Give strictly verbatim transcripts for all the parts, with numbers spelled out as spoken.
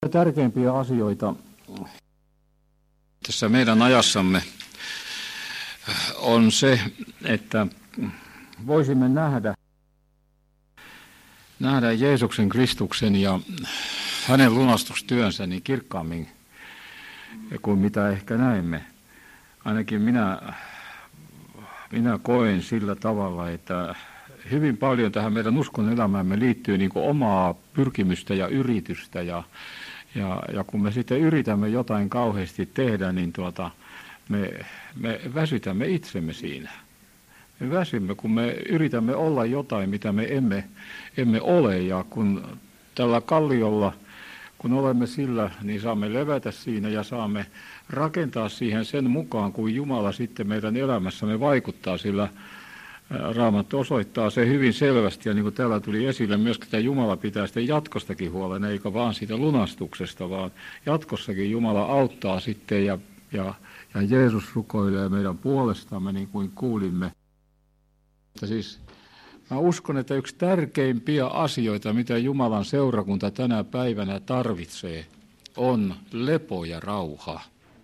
Tärkeimpiä asioita tässä meidän ajassamme on se, että voisimme nähdä, nähdä Jeesuksen Kristuksen ja hänen lunastustyönsä niin kirkkaammin kuin mitä ehkä näemme. Ainakin minä, minä koen sillä tavalla, että hyvin paljon tähän meidän uskon elämäämme liittyy niin kuin omaa pyrkimystä ja yritystä. Ja, ja, ja kun me sitten yritämme jotain kauheasti tehdä, niin tuota, me, me väsytämme itsemme siinä. Me väsymme, kun me yritämme olla jotain, mitä me emme, emme ole. Ja kun tällä kalliolla, kun olemme sillä, niin saamme levätä siinä ja saamme rakentaa siihen sen mukaan, kuin Jumala sitten meidän elämässämme vaikuttaa, sillä Raamattu osoittaa se hyvin selvästi, ja niin kuin täällä tuli esille, myöskin että Jumala pitää sitten jatkostakin huolen, eikä vaan siitä lunastuksesta, vaan jatkossakin Jumala auttaa sitten, ja, ja, ja Jeesus rukoilee meidän puolestamme, niin kuin kuulimme. Että siis, mä uskon, että yksi tärkeimpiä asioita, mitä Jumalan seurakunta tänä päivänä tarvitsee, on lepo ja rauha.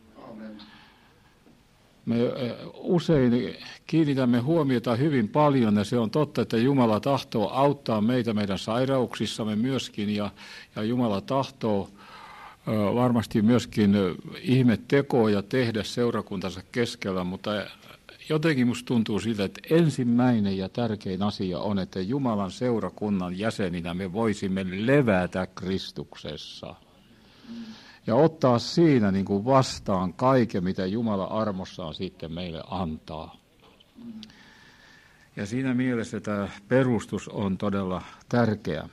Me usein kiinnitämme huomiota hyvin paljon, ja se on totta, että Jumala tahtoo auttaa meitä meidän sairauksissamme myöskin, ja, ja Jumala tahtoo varmasti myöskin ihmetekoja tehdä seurakuntansa keskellä, mutta jotenkin musta tuntuu siltä, että ensimmäinen ja tärkein asia on, että Jumalan seurakunnan jäseninä me voisimme levätä Kristuksessa. Ja ottaa siinä niin kuin vastaan kaiken, mitä Jumala armossaan sitten meille antaa. Ja siinä mielessä tämä perustus on todella tärkeä.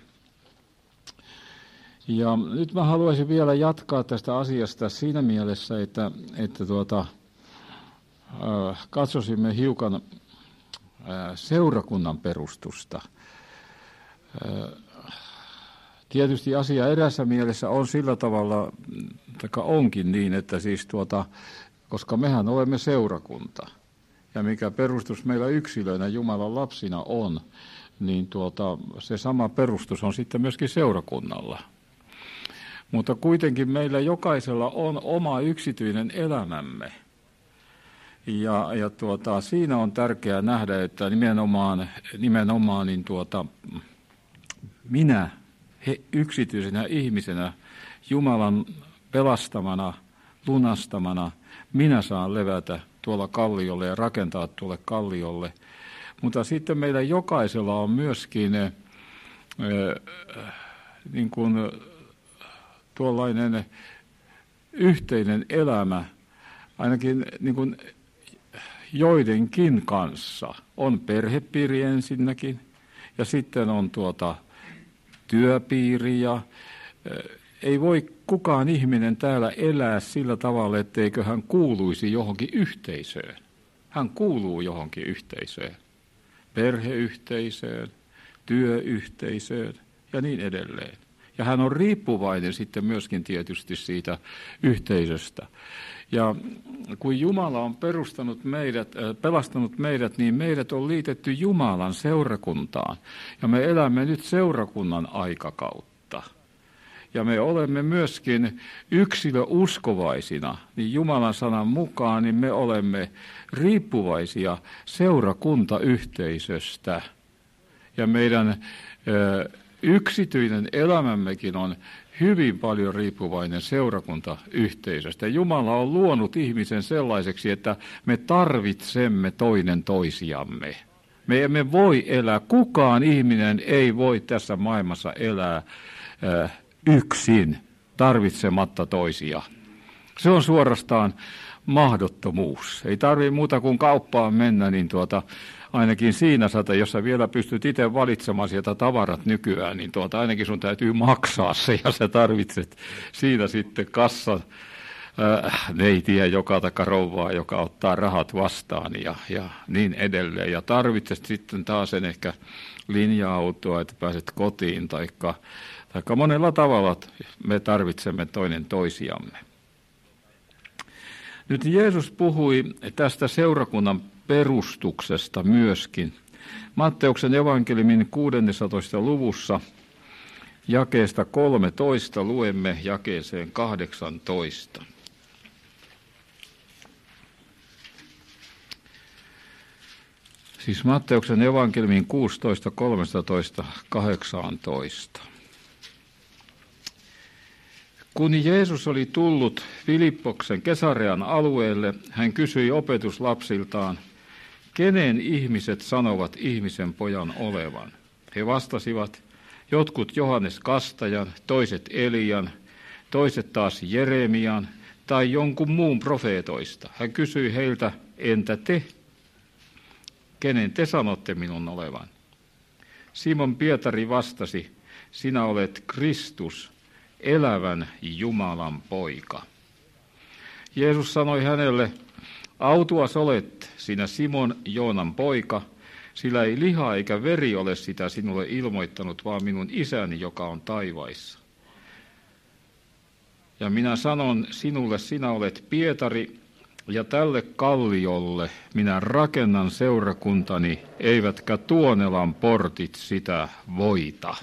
Ja nyt mä haluaisin vielä jatkaa tästä asiasta siinä mielessä, että, että tuota, äh, katsosimme hiukan äh, seurakunnan perustusta. Äh, Tietysti asia erässä mielessä on sillä tavalla, tai onkin niin, että siis tuota, koska mehän olemme seurakunta, ja mikä perustus meillä yksilöinä Jumalan lapsina on, niin tuota, se sama perustus on sitten myöskin seurakunnalla. Mutta kuitenkin meillä jokaisella on oma yksityinen elämämme. Ja, ja tuota, siinä on tärkeää nähdä, että nimenomaan, nimenomaan niin tuota, minä, He, yksityisenä ihmisenä, Jumalan pelastamana, lunastamana, minä saan levätä tuolla kalliolle ja rakentaa tuolle kalliolle. Mutta sitten meillä jokaisella on myöskin äh, niin kuin tuollainen yhteinen elämä, ainakin niin kuin joidenkin kanssa. On perhepiiri ensinnäkin, ja sitten on tuota työpiiri, ja ei voi kukaan ihminen täällä elää sillä tavalla, etteikö hän kuuluisi johonkin yhteisöön. Hän kuuluu johonkin yhteisöön, perheyhteisöön, työyhteisöön ja niin edelleen. Ja hän on riippuvainen sitten myöskin tietysti siitä yhteisöstä. Ja kun Jumala on perustanut meidät, äh, pelastanut meidät, niin meidät on liitetty Jumalan seurakuntaan. Ja me elämme nyt seurakunnan aikakautta. Ja me olemme myöskin yksilöuskovaisina, niin Jumalan sanan mukaan, niin me olemme riippuvaisia seurakuntayhteisöstä. Ja meidän äh, yksityinen elämämmekin on hyvin paljon riippuvainen seurakuntayhteisöstä. Jumala on luonut ihmisen sellaiseksi, että me tarvitsemme toinen toisiamme. Me emme voi elää, kukaan ihminen ei voi tässä maailmassa elää äh, yksin tarvitsematta toisia. Se on suorastaan mahdottomuus. Ei tarvitse muuta kuin kauppaan mennä, niin tuota, ainakin siinä sata, jos sä vielä pystyt itse valitsemaan sieltä tavarat nykyään, niin tuota, ainakin sun täytyy maksaa se, ja sä tarvitset siinä sitten kassa äh, neitiä joka taka rouvaa, joka ottaa rahat vastaan ja, ja niin edelleen. Ja tarvitset sitten taas sen ehkä linja-autoa, että pääset kotiin, taikka, taikka monella tavalla me tarvitsemme toinen toisiamme. Nyt Jeesus puhui tästä seurakunnan perustuksesta myöskin. Matteuksen evankeliumin kuudennessatoista luvussa jakeesta kolmetoista luemme jakeeseen kahdeksantoista. Siis Matteuksen evankeliumin kuusitoista, kolmetoista, kahdeksantoista. Kun Jeesus oli tullut Filippoksen Kesarean alueelle, hän kysyi opetuslapsiltaan, kenen ihmiset sanovat ihmisen pojan olevan? He vastasivat, jotkut Johannes Kastajan, toiset Elian, toiset taas Jeremian tai jonkun muun profeetoista. Hän kysyi heiltä, entä te? Kenen te sanotte minun olevan? Simon Pietari vastasi, sinä olet Kristus, elävän Jumalan poika. Jeesus sanoi hänelle, autuas olet sinä Simon Joonan poika, sillä ei liha eikä veri ole sitä sinulle ilmoittanut, vaan minun isäni, joka on taivaissa. Ja minä sanon sinulle, sinä olet Pietari, ja tälle kalliolle minä rakennan seurakuntani, eivätkä Tuonelan portit sitä voita.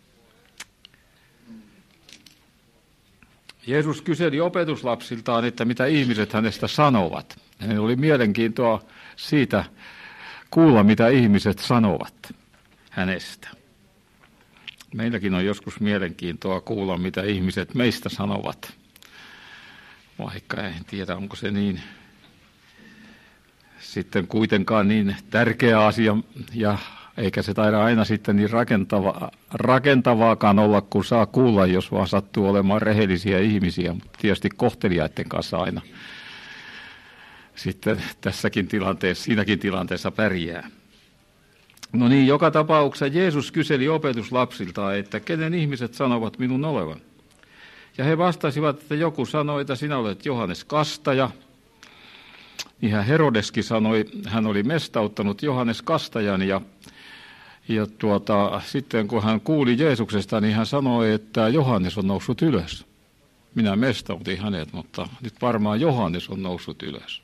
Jeesus kyseli opetuslapsiltaan, että mitä ihmiset hänestä sanovat. Hänellä oli mielenkiintoa siitä kuulla, mitä ihmiset sanovat hänestä. Meilläkin on joskus mielenkiintoa kuulla, mitä ihmiset meistä sanovat. Vaikka en tiedä, onko se niin sitten kuitenkaan niin tärkeä asia, ja eikä se taida aina sitten niin rakentava, rakentavaakaan olla, kun saa kuulla, jos vaan sattuu olemaan rehellisiä ihmisiä, mutta tietysti kohteliaiden kanssa aina sitten tässäkin tilanteessa, siinäkin tilanteessa pärjää. No niin, joka tapauksessa Jeesus kyseli opetuslapsiltaan, että kenen ihmiset sanovat minun olevan. Ja he vastasivat, että joku sanoi, että sinä olet Johannes Kastaja. Niin Herodeskin sanoi, hän oli mestauttanut Johannes Kastajan ja, ja tuota, sitten kun hän kuuli Jeesuksesta, niin hän sanoi, että Johannes on noussut ylös. Minä mestautin hänet, mutta nyt varmaan Johannes on noussut ylös.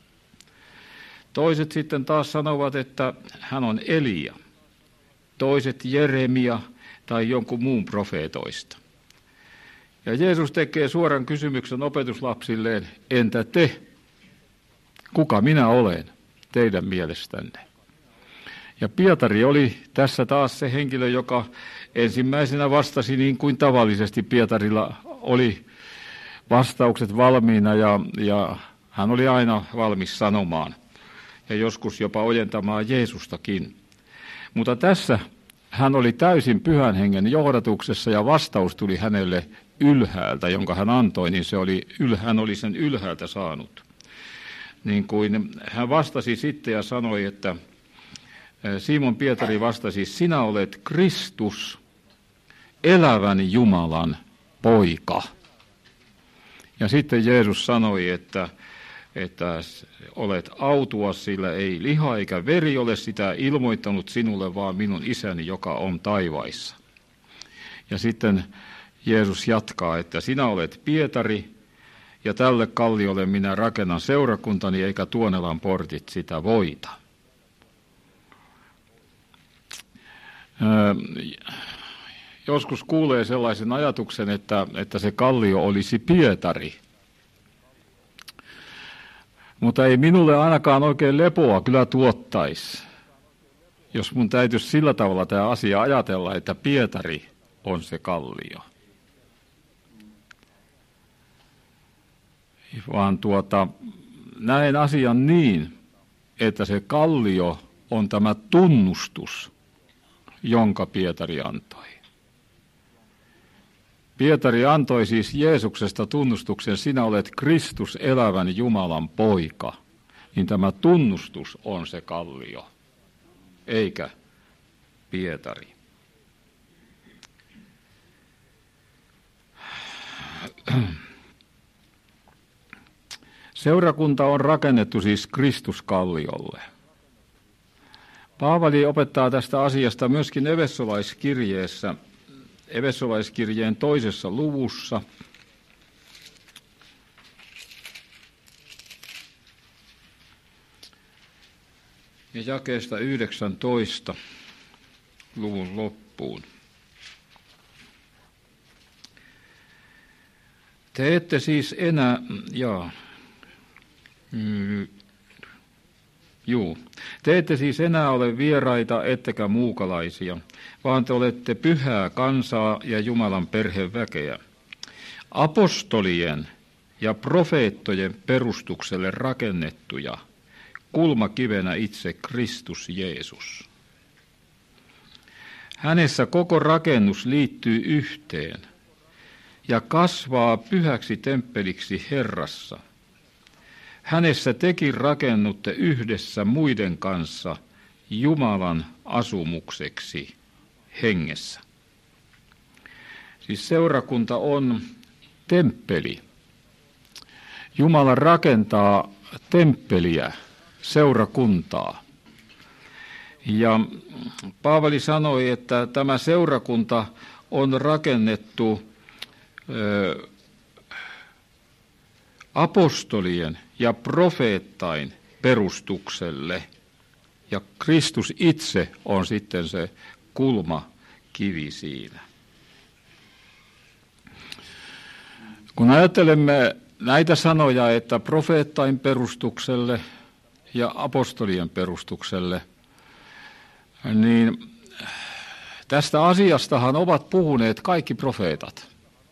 Toiset sitten taas sanovat, että hän on Elia. Toiset Jeremia tai jonkun muun profeetoista. Ja Jeesus tekee suoran kysymyksen opetuslapsilleen, entä te? Kuka minä olen teidän mielestänne? Ja Pietari oli tässä taas se henkilö, joka ensimmäisenä vastasi niin kuin tavallisesti. Pietarilla oli vastaukset valmiina ja, ja hän oli aina valmis sanomaan ja joskus jopa ojentamaan Jeesustakin. Mutta tässä hän oli täysin pyhän hengen johdatuksessa ja vastaus tuli hänelle ylhäältä, jonka hän antoi, niin se oli, hän oli sen ylhäältä saanut. Niin kuin hän vastasi sitten ja sanoi, että Simon Pietari vastasi, sinä olet Kristus, elävän Jumalan poika. Ja sitten Jeesus sanoi, että, että olet autuas, sillä ei liha eikä veri ole sitä ilmoittanut sinulle, vaan minun isäni, joka on taivaissa. Ja sitten Jeesus jatkaa, että sinä olet Pietari, ja tälle kalliolle minä rakennan seurakuntani, eikä Tuonelan portit sitä voita. Öö, joskus kuulee sellaisen ajatuksen, että, että se kallio olisi Pietari. Mutta ei minulle ainakaan oikein lepoa kyllä tuottaisi, jos mun täytyisi sillä tavalla tämä asia ajatella, että Pietari on se kallio. Vaan tuota, näen asian niin, että se kallio on tämä tunnustus, jonka Pietari antoi. Pietari antoi siis Jeesuksesta tunnustuksen, sinä olet Kristus, elävän Jumalan poika. Niin tämä tunnustus on se kallio, eikä Pietari. Seurakunta on rakennettu siis Kristuskalliolle. Paavali opettaa tästä asiasta myöskin Efesolaiskirjeessä, Efesolaiskirjeen toisessa luvussa. Ja jakeesta yhdeksäntoista luvun loppuun. Te ette siis enää, jaa, mm, juu, te ette siis enää ole vieraita ettekä muukalaisia, vaan te olette pyhää kansaa ja Jumalan perheväkeä. Apostolien ja profeettojen perustukselle rakennettuja, kulmakivenä itse Kristus Jeesus. Hänessä koko rakennus liittyy yhteen ja kasvaa pyhäksi temppeliksi Herrassa. Hänessä tekin rakennutte yhdessä muiden kanssa Jumalan asumukseksi hengessä. Siis seurakunta on temppeli. Jumala rakentaa temppeliä, seurakuntaa. Ja Paavali sanoi, että tämä seurakunta on rakennettu ö, apostolien ja profeettain perustukselle. Ja Kristus itse on sitten se kulmakivi siinä. Kun ajattelemme näitä sanoja, että profeettain perustukselle ja apostolien perustukselle, niin tästä asiastahan ovat puhuneet kaikki profeetat.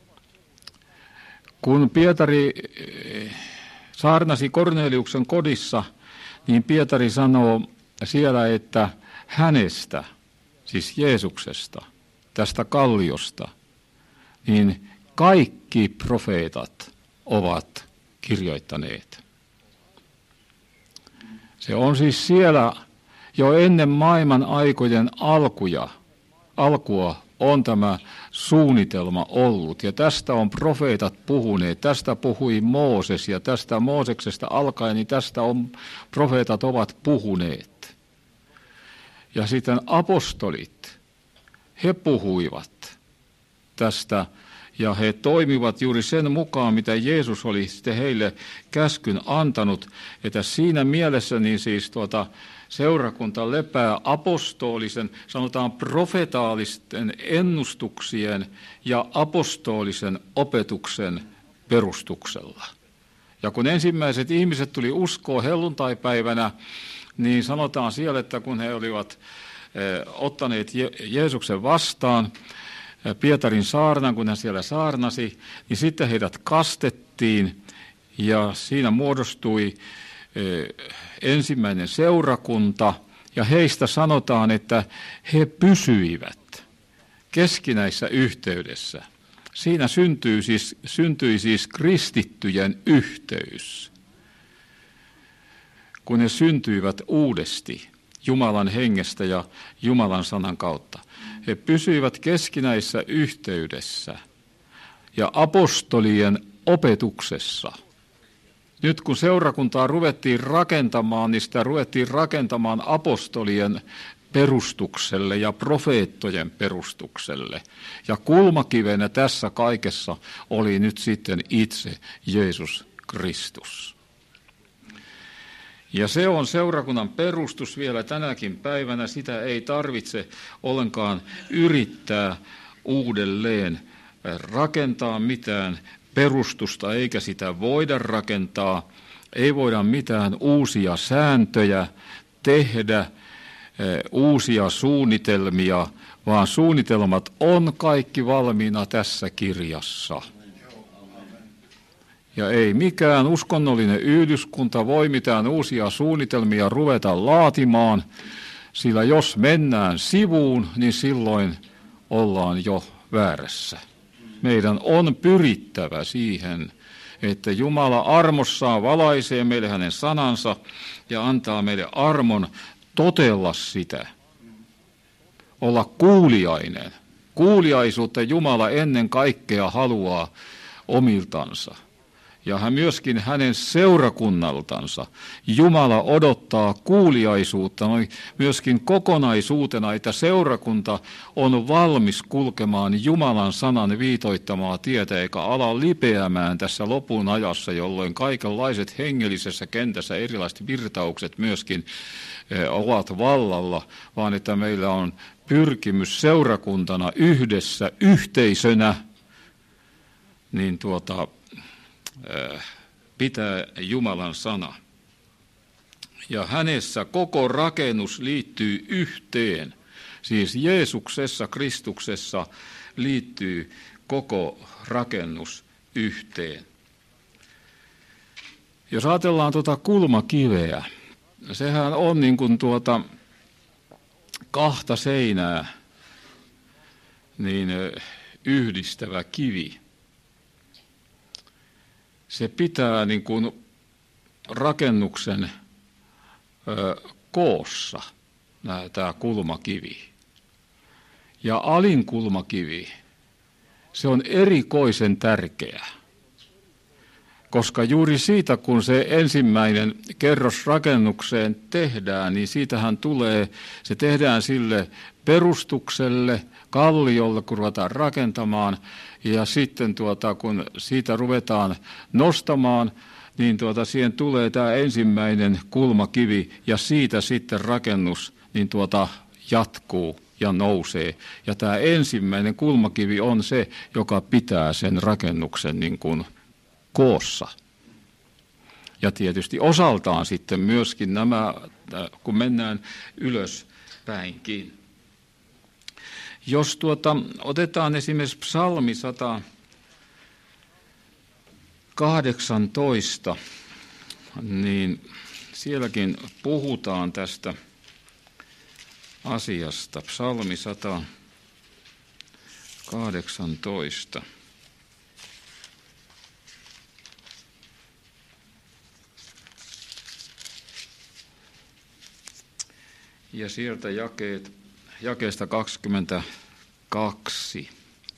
Kun Pietari saarnasi Korneliuksen kodissa, niin Pietari sanoo siellä, että hänestä, siis Jeesuksesta, tästä kalliosta, niin kaikki profeetat ovat kirjoittaneet. Se on siis siellä jo ennen maailman aikojen alkuja, alkua on tämä suunnitelma ollut, ja tästä on profeetat puhuneet, tästä puhui Mooses, ja tästä Mooseksesta alkaen, niin tästä on, profeetat ovat puhuneet. Ja sitten apostolit, he puhuivat tästä, ja he toimivat juuri sen mukaan, mitä Jeesus oli sitten heille käskyn antanut, että siinä mielessä niin siis tuota, seurakunta lepää apostolisen, sanotaan profetaalisten ennustuksien ja apostolisen opetuksen perustuksella. Ja kun ensimmäiset ihmiset tuli uskoon helluntaipäivänä, niin sanotaan siellä, että kun he olivat eh, ottaneet Je- Jeesuksen vastaan, Pietarin saarnan, kun hän siellä saarnasi, niin sitten heidät kastettiin ja siinä muodostui ensimmäinen seurakunta ja heistä sanotaan, että he pysyivät keskinäisessä yhteydessä. Siinä syntyi siis, syntyi siis kristittyjen yhteys, kun he syntyivät uudesti Jumalan hengestä ja Jumalan sanan kautta. He pysyivät keskinäisessä yhteydessä ja apostolien opetuksessa. Nyt kun seurakuntaa ruvettiin rakentamaan, niin sitä ruvettiin rakentamaan apostolien perustukselle ja profeettojen perustukselle. Ja kulmakivenä tässä kaikessa oli nyt sitten itse Jeesus Kristus. Ja se on seurakunnan perustus vielä tänäkin päivänä. Sitä ei tarvitse ollenkaan yrittää uudelleen rakentaa mitään perustusta, eikä sitä voida rakentaa. Ei voida mitään uusia sääntöjä tehdä, uusia suunnitelmia, vaan suunnitelmat on kaikki valmiina tässä kirjassa. Ja ei mikään uskonnollinen yhdyskunta voi mitään uusia suunnitelmia ruveta laatimaan, sillä jos mennään sivuun, niin silloin ollaan jo väärässä. Meidän on pyrittävä siihen, että Jumala armossaan valaisee meille hänen sanansa ja antaa meille armon totella sitä. Olla kuuliainen. Kuuliaisuutta Jumala ennen kaikkea haluaa omiltansa. Ja hän myöskin hänen seurakunnaltansa. Jumala odottaa kuuliaisuutta myöskin kokonaisuutena, että seurakunta on valmis kulkemaan Jumalan sanan viitoittamaa tietä, eikä ala lipeämään tässä lopun ajassa, jolloin kaikenlaiset hengellisessä kentässä erilaiset virtaukset myöskin ovat vallalla, vaan että meillä on pyrkimys seurakuntana yhdessä, yhteisönä, niin tuota... pitää Jumalan sana. Ja hänessä koko rakennus liittyy yhteen. Siis Jeesuksessa, Kristuksessa liittyy koko rakennus yhteen. Jos ajatellaan tuota kulmakiveä, sehän on niin kuin tuota kahta seinää niin yhdistävä kivi. Se pitää niin kuin rakennuksen ö, koossa, tämä kulmakivi. Ja alin kulmakivi, se on erikoisen tärkeä, koska juuri siitä, kun se ensimmäinen kerros rakennukseen tehdään, niin siitähän tulee, se tehdään sille perustukselle, kalliolle, kun ruvetaan rakentamaan, ja sitten tuota, kun siitä ruvetaan nostamaan, niin tuota, siihen tulee tämä ensimmäinen kulmakivi, ja siitä sitten rakennus niin tuota, jatkuu ja nousee. Ja tämä ensimmäinen kulmakivi on se, joka pitää sen rakennuksen niin kuin koossa. Ja tietysti osaltaan sitten myöskin nämä, kun mennään ylöspäinkin. Jos tuota, otetaan esimerkiksi psalmi sata kahdeksantoista, niin sielläkin puhutaan tästä asiasta. Psalmi sata kahdeksantoista. Ja sieltä jakeet, jakeesta kaksikymmentäkaksi.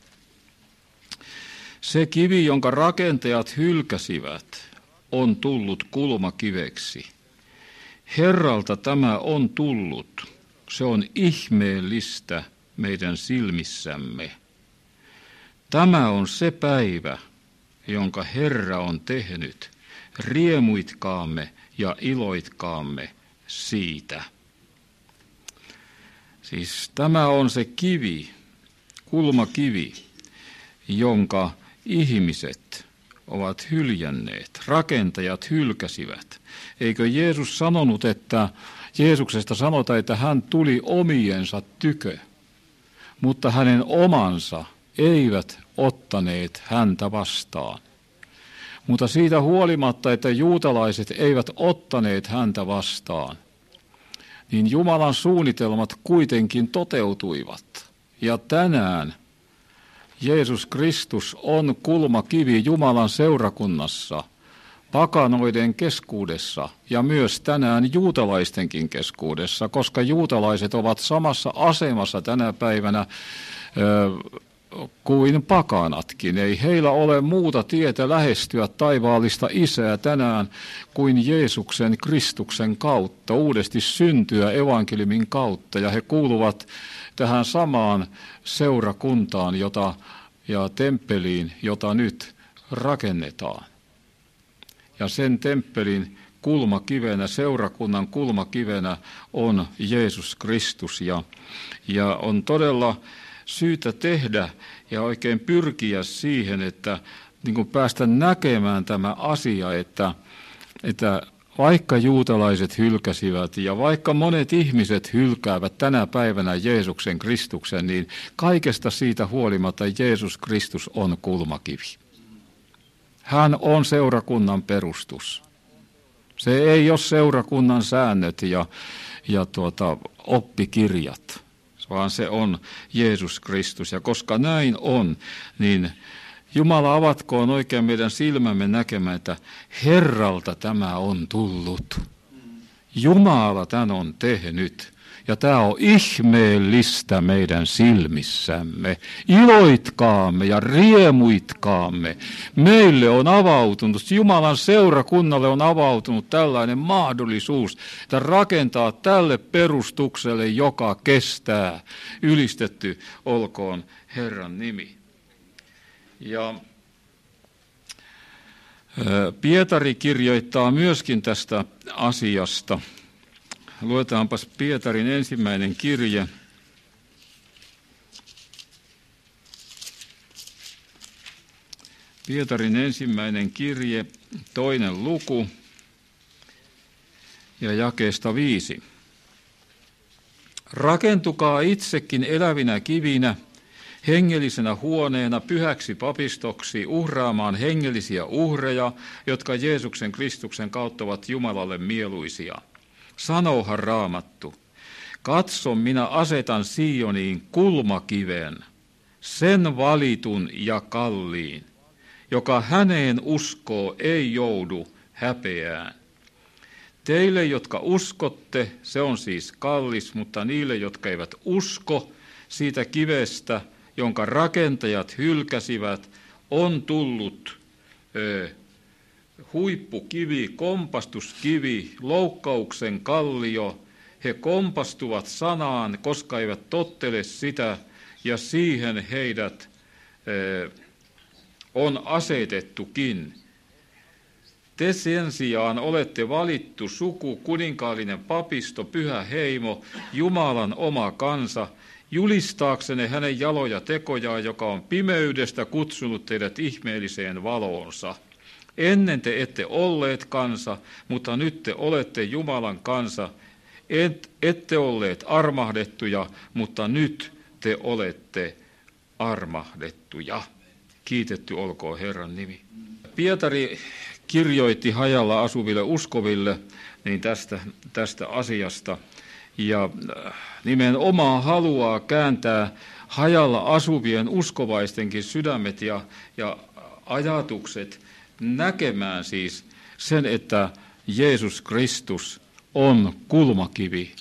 Se kivi, jonka rakentajat hylkäsivät, on tullut kulmakiveksi. Herralta tämä on tullut. Se on ihmeellistä meidän silmissämme. Tämä on se päivä, jonka Herra on tehnyt. Riemuitkaamme ja iloitkaamme siitä. Siis tämä on se kivi, kulmakivi, jonka ihmiset ovat hyljänneet, rakentajat hylkäsivät. Eikö Jeesus sanonut, että Jeesuksesta sanotaan, että hän tuli omiensa tykö, mutta hänen omansa eivät ottaneet häntä vastaan. Mutta siitä huolimatta, että juutalaiset eivät ottaneet häntä vastaan, niin Jumalan suunnitelmat kuitenkin toteutuivat. Ja tänään Jeesus Kristus on kulmakivi Jumalan seurakunnassa, pakanoiden keskuudessa ja myös tänään juutalaistenkin keskuudessa, koska juutalaiset ovat samassa asemassa tänä päivänä ö, kuin pakanatkin. Ei heillä ole muuta tietä lähestyä taivaallista Isää tänään kuin Jeesuksen Kristuksen kautta, uudesti syntyä evankeliumin kautta, ja he kuuluvat tähän samaan seurakuntaan jota, ja temppeliin, jota nyt rakennetaan. Ja sen temppelin kulmakivenä, seurakunnan kulmakivenä on Jeesus Kristus, ja, ja on todella syytä tehdä ja oikein pyrkiä siihen, että niin kuin päästä näkemään tämä asia, että, että vaikka juutalaiset hylkäsivät ja vaikka monet ihmiset hylkäävät tänä päivänä Jeesuksen Kristuksen, niin kaikesta siitä huolimatta Jeesus Kristus on kulmakivi. Hän on seurakunnan perustus. Se ei ole seurakunnan säännöt ja, ja tuota, oppikirjat, vaan se on Jeesus Kristus. Ja koska näin on, niin Jumala avatkoon oikein meidän silmämme näkemään, että Herralta tämä on tullut. Jumala tämän on tehnyt. Ja tämä on ihmeellistä meidän silmissämme. Iloitkaamme ja riemuitkaamme. Meille on avautunut, Jumalan seurakunnalle on avautunut tällainen mahdollisuus, että rakentaa tälle perustukselle, joka kestää. Ylistetty olkoon Herran nimi. Ja Pietari kirjoittaa myöskin tästä asiasta. Luetaanpas Pietarin ensimmäinen kirje. Pietarin ensimmäinen kirje, toinen luku ja jakeesta viisi. Rakentukaa itsekin elävinä kivinä, hengellisenä huoneena pyhäksi papistoksi uhraamaan hengellisiä uhreja, jotka Jeesuksen Kristuksen kautta ovat Jumalalle mieluisia. Sanoohan Raamattu, katso minä asetan Sioniin kulmakiven, sen valitun ja kalliin, joka häneen uskoo ei joudu häpeään. Teille, jotka uskotte, se on siis kallis, mutta niille, jotka eivät usko, siitä kivestä, jonka rakentajat hylkäsivät, on tullut ö, huippukivi, kompastuskivi, loukkauksen kallio. He kompastuvat sanaan, koska eivät tottele sitä, ja siihen heidät ö, on asetettukin. Te sen sijaan olette valittu suku, kuninkaallinen papisto, pyhä heimo, Jumalan oma kansa, julistaaksenne hänen jaloja tekojaan, joka on pimeydestä kutsunut teidät ihmeelliseen valoonsa. Ennen te ette olleet kansa, mutta nyt te olette Jumalan kansa. Et, ette olleet armahdettuja, mutta nyt te olette armahdettuja. Kiitetty olkoon Herran nimi. Pietari kirjoitti hajalla asuville uskoville niin tästä, tästä asiasta ja nimenomaan haluaa kääntää hajalla asuvien uskovaistenkin sydämet ja, ja ajatukset näkemään siis sen, että Jeesus Kristus on kulmakivi.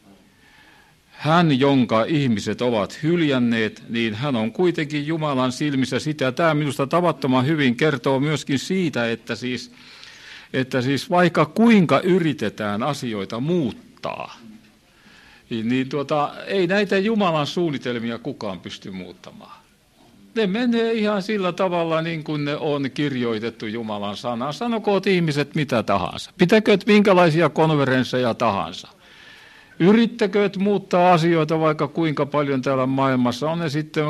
Hän, jonka ihmiset ovat hyljänneet, niin hän on kuitenkin Jumalan silmissä sitä. Tämä minusta tavattoman hyvin kertoo myöskin siitä, että siis, että siis vaikka kuinka yritetään asioita muuttaa, niin tuota, ei näitä Jumalan suunnitelmia kukaan pysty muuttamaan. Ne menee ihan sillä tavalla niin kuin ne on kirjoitettu Jumalan sanaan. Sanokoot ihmiset mitä tahansa. Pitäkööt minkälaisia konferensseja tahansa. Yrittäkööt muuttaa asioita vaikka kuinka paljon täällä maailmassa on ne sitten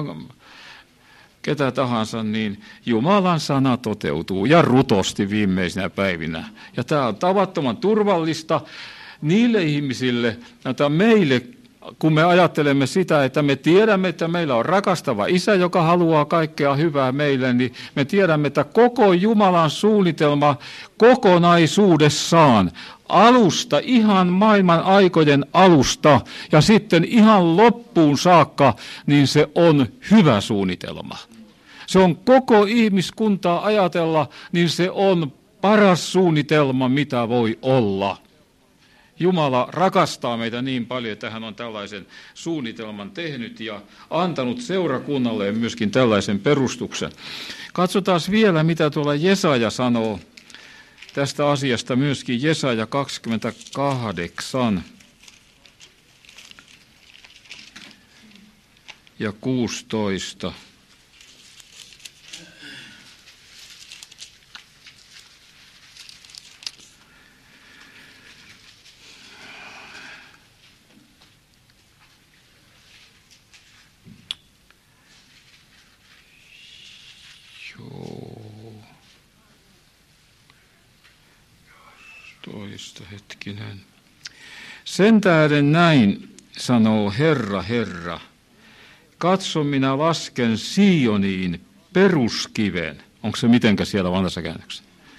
ketä tahansa, niin Jumalan sana toteutuu ja rutosti viimeisinä päivinä. Ja tämä on tavattoman turvallista niille ihmisille, että meille, kun me ajattelemme sitä, että me tiedämme, että meillä on rakastava Isä, joka haluaa kaikkea hyvää meille, niin me tiedämme, että koko Jumalan suunnitelma kokonaisuudessaan, alusta, ihan maailman aikojen alusta ja sitten ihan loppuun saakka, niin se on hyvä suunnitelma. Se on koko ihmiskuntaa ajatella, niin se on paras suunnitelma, mitä voi olla. Jumala rakastaa meitä niin paljon, että hän on tällaisen suunnitelman tehnyt ja antanut seurakunnalle myöskin tällaisen perustuksen. Katsotaan vielä, mitä tuolla Jesaja sanoo tästä asiasta myöskin. Jesaja kaksikymmentäkahdeksan ja kuusitoista. Toista hetkinen. Sen tähden näin sanoo Herra, Herra. Katso, minä lasken Sioniin peruskiven. Onko se mitenkä siellä vanhassa käännöksessä?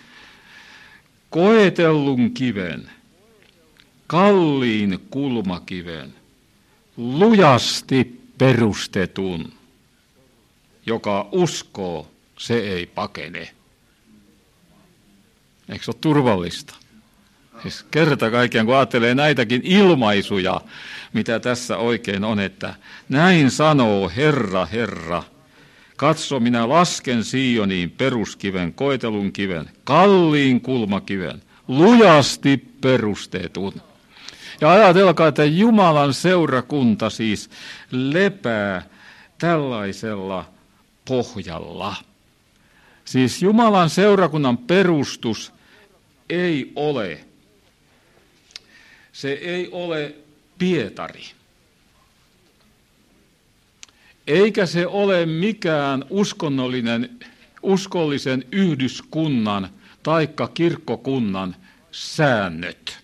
Koetellun kiven, kalliin kulmakiven, lujasti perustetun, joka uskoo, se ei pakene. Eikö se ole turvallista? Siis kerta kaikkiaan, kun ajattelee näitäkin ilmaisuja, mitä tässä oikein on, että näin sanoo Herra, Herra. Katso, minä lasken Sioniin peruskiven, koetelun kiven, kalliin kulmakiven, lujasti perustetun. Ja ajatelkaa, että Jumalan seurakunta siis lepää tällaisella pohjalla. Siis Jumalan seurakunnan perustus ei ole, se ei ole Pietari. Eikä se ole mikään uskonnollinen uskollisen yhdyskunnan taikka kirkkokunnan säännöt.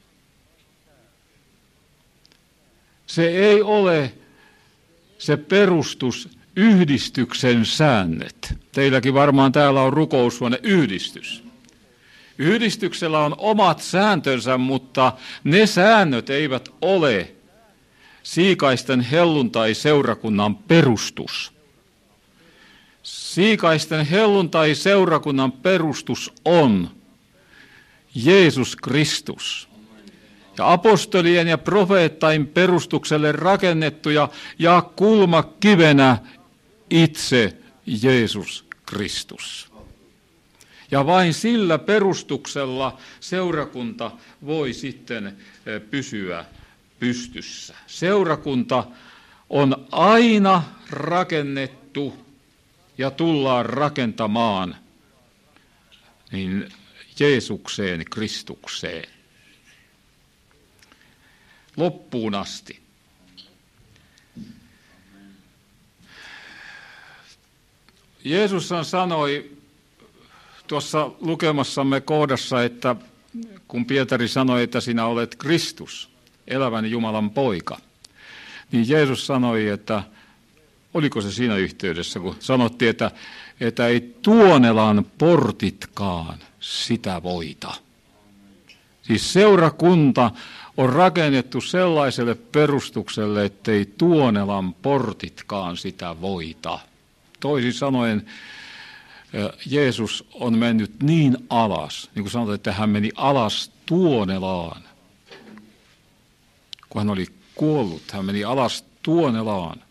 Se ei ole se perustus yhdistyksen säännöt. Teilläkin varmaan täällä on rukoushuone yhdistys. Yhdistyksellä on omat sääntönsä, mutta ne säännöt eivät ole Siikaisten helluntai-seurakunnan perustus. Siikaisten helluntai-seurakunnan perustus on Jeesus Kristus. Ja apostolien ja profeettain perustukselle rakennettuja ja kulmakivenä itse Jeesus Kristus. Ja vain sillä perustuksella seurakunta voi sitten pysyä pystyssä. Seurakunta on aina rakennettu ja tullaan rakentamaan niin Jeesukseen, Kristukseen. Loppuun asti. Jeesus sanoi tuossa lukemassamme kohdassa, että kun Pietari sanoi, että sinä olet Kristus, elävän Jumalan poika, niin Jeesus sanoi, että oliko se siinä yhteydessä, kun sanottiin, että, että ei Tuonelan portitkaan sitä voita. Siis seurakunta on rakennettu sellaiselle perustukselle, ettei Tuonelan portitkaan sitä voita. Toisin sanoen Jeesus on mennyt niin alas, niin kuin sanotaan, että hän meni alas Tuonelaan. Kun hän oli kuollut, hän meni alas Tuonelaan.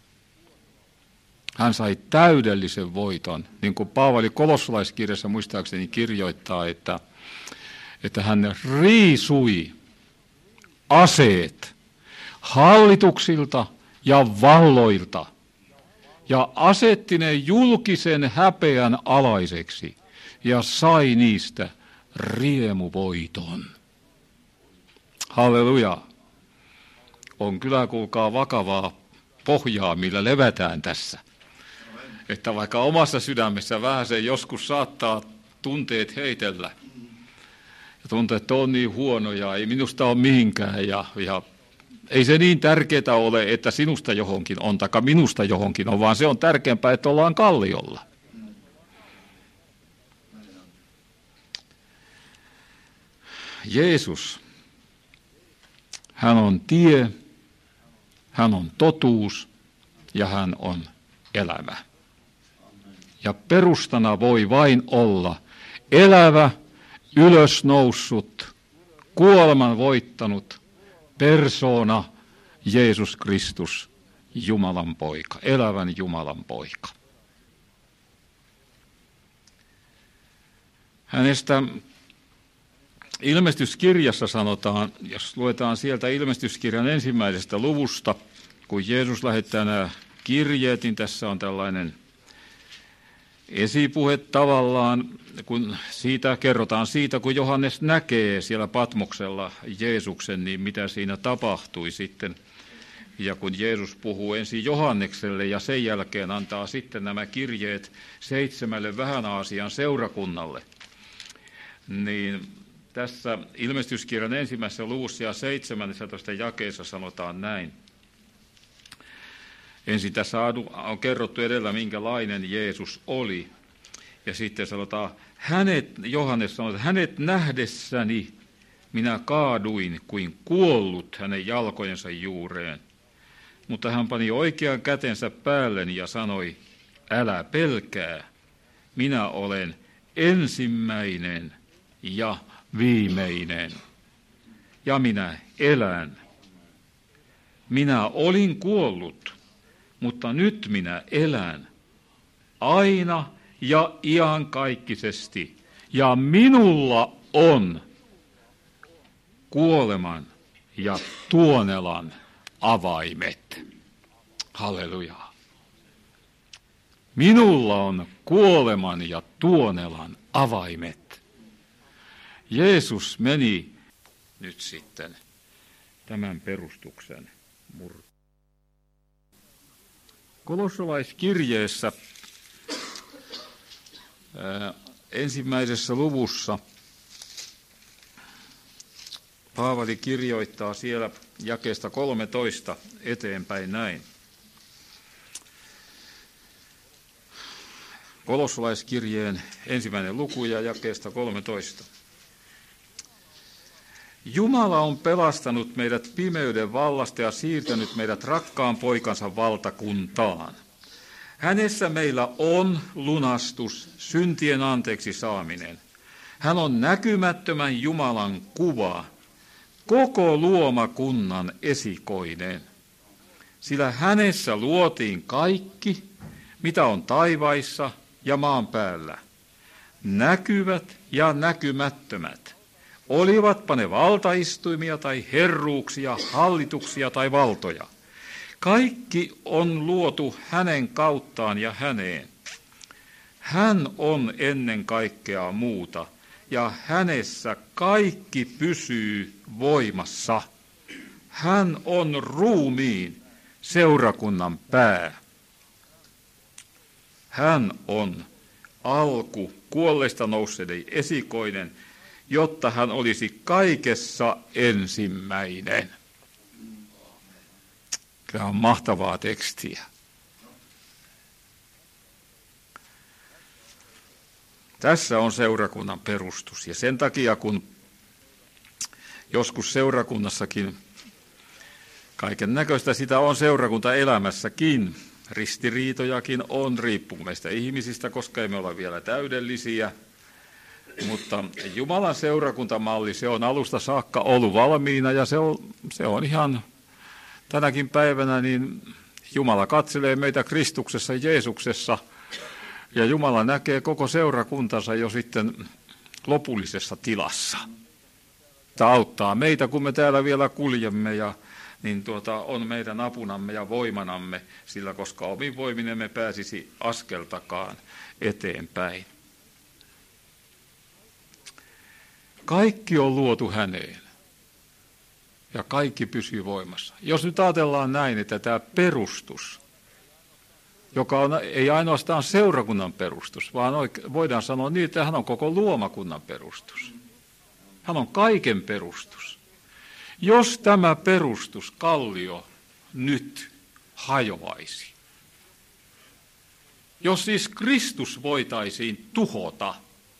Hän sai täydellisen voiton, niin kuin Paavali kolossalaiskirjassa muistaakseni kirjoittaa, että, että hän riisui aseet hallituksilta ja valloilta ja asetti ne julkisen häpeän alaiseksi ja sai niistä riemuvoiton. Halleluja! On kyllä, kuulkaa, vakavaa pohjaa, millä levätään tässä. Että vaikka omassa sydämessä vähän se joskus saattaa tunteet heitellä. Ja tunteet, että on niin huonoja, ei minusta ole mihinkään. Ja, ja ei se niin tärkeää ole, että sinusta johonkin on, taikka minusta johonkin on, vaan se on tärkeämpää, että ollaan kalliolla. Jeesus, hän on tie, hän on totuus ja hän on elämä. Ja perustana voi vain olla elävä, ylösnoussut, kuoleman voittanut persoona Jeesus Kristus, Jumalan poika, elävän Jumalan poika. Hänestä ilmestyskirjassa sanotaan, jos luetaan sieltä ilmestyskirjan ensimmäisestä luvusta, kun Jeesus lähettää nämä kirjeet, niin tässä on tällainen esipuhe tavallaan, kun siitä kerrotaan siitä, kun Johannes näkee siellä Patmoksella Jeesuksen, niin mitä siinä tapahtui sitten. Ja kun Jeesus puhuu ensin Johannekselle ja sen jälkeen antaa sitten nämä kirjeet seitsemälle vähän Aasian seurakunnalle, niin tässä ilmestyskirjan ensimmäisessä luvussa ja seitsemännessä jakeessa sanotaan näin. Ensin tässä on kerrottu edellä, minkälainen Jeesus oli. Ja sitten sanotaan, hänet, Johannes sanoo, että hänet nähdessäni minä kaaduin kuin kuollut hänen jalkojensa juureen. Mutta hän pani oikean kätensä päälleni ja sanoi, älä pelkää, minä olen ensimmäinen ja viimeinen. Ja minä elän. Minä olin kuollut, mutta nyt minä elän aina ja iankaikkisesti. Ja minulla on kuoleman ja Tuonelan avaimet. Halleluja. Minulla on kuoleman ja Tuonelan avaimet. Jeesus meni nyt sitten tämän perustuksen murtaan. Kolossalaiskirjeessä ensimmäisessä luvussa Paavali kirjoittaa siellä jakeesta kolmetoista eteenpäin näin. Kolossalaiskirjeen ensimmäinen luku ja jakeesta kolmetoista. Jumala on pelastanut meidät pimeyden vallasta ja siirtänyt meidät rakkaan poikansa valtakuntaan. Hänessä meillä on lunastus, syntien anteeksi saaminen. Hän on näkymättömän Jumalan kuva, koko luomakunnan esikoinen. Sillä hänessä luotiin kaikki, mitä on taivaissa ja maan päällä, näkyvät ja näkymättömät. Olivatpa ne valtaistuimia tai herruuksia, hallituksia tai valtoja. Kaikki on luotu hänen kauttaan ja häneen. Hän on ennen kaikkea muuta, ja hänessä kaikki pysyy voimassa. Hän on ruumiin, seurakunnan pää. Hän on alku kuolleista nousseiden esikoinen, jotta hän olisi kaikessa ensimmäinen. Tämä on mahtavaa tekstiä. Tässä on seurakunnan perustus. Ja sen takia, kun joskus seurakunnassakin kaiken näköistä sitä on seurakuntaelämässäkin, ristiriitojakin on, riippuu meistä ihmisistä, koska emme ole vielä täydellisiä. Mutta Jumalan seurakuntamalli, se on alusta saakka ollut valmiina ja se on, se on ihan tänäkin päivänä, niin Jumala katselee meitä Kristuksessa, Jeesuksessa ja Jumala näkee koko seurakuntansa jo sitten lopullisessa tilassa. Tämä auttaa meitä, kun me täällä vielä kuljemme ja niin tuota, on meidän apunamme ja voimanamme, sillä koska omin voimin emme pääsisi askeltakaan eteenpäin. Kaikki on luotu häneen ja kaikki pysyy voimassa. Jos nyt ajatellaan näin, että tämä perustus, joka on, ei ainoastaan seurakunnan perustus, vaan oike, voidaan sanoa niin, että hän on koko luomakunnan perustus. Hän on kaiken perustus. Jos tämä perustus, kallio, nyt hajoaisi, jos siis Kristus voitaisiin tuhota,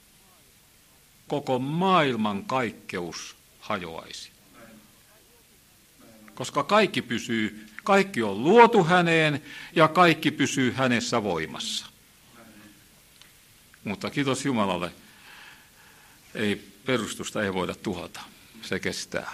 koko maailman kaikkeus hajoaisi. Koska kaikki pysyy, kaikki on luotu häneen ja kaikki pysyy hänessä voimassa. Mutta kiitos Jumalalle, ei perustusta ei voida tuhota, se kestää.